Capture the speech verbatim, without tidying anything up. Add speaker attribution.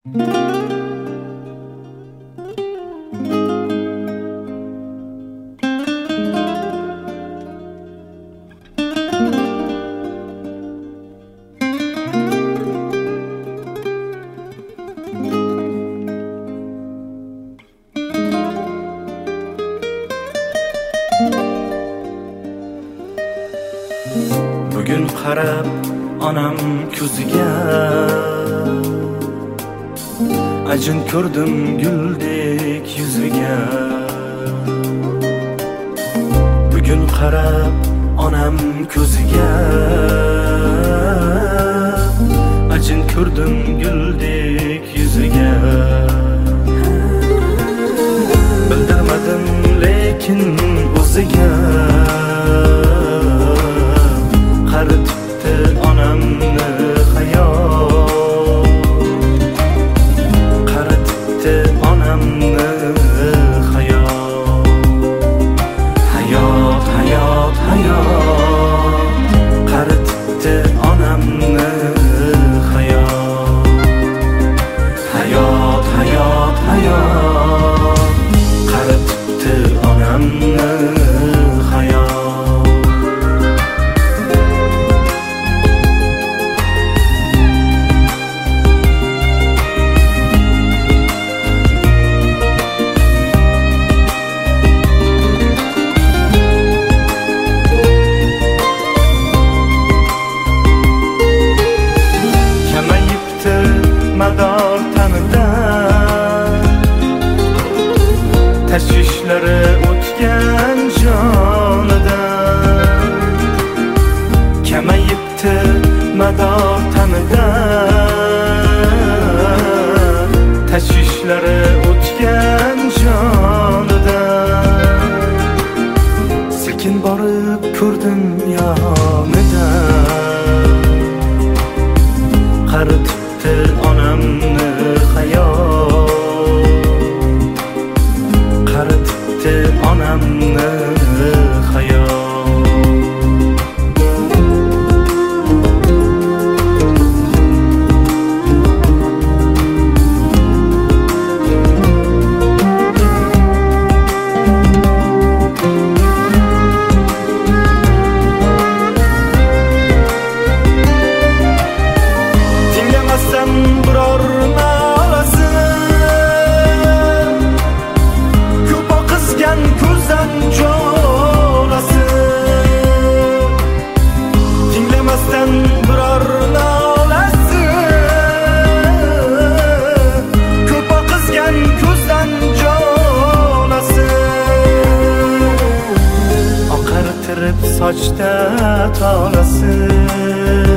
Speaker 1: Bugun qarab onam ko'ziga ajin ko'rdim guldek yuziga. Bugun qarab onam ko'ziga ajin ko'rdim guldek yuziga. Bildirmadim lekin o'ziga qaritibdi onamni hayot, qaritibdi onamni hayot. Hayot, hayot, hayot, qaritibdi onamni hayot. Hayot, hayot, hayot, qaritibdi onamni hayot. Mador tanida tashvishlari o'tgan jonida. Kamayibdi mador tanida tashvishlari o'tgan jonida. Sekin borib ko'rdim yonida qaritibdi onamni hayot, qaritibdi onamni hayot. Biror nolasi ko'p oqizgan ko'zdan jolasi. Tinglamasdan biror nolasi ko'p oqizgan ko'zdan jolasi. Oqartirib sochda tolasi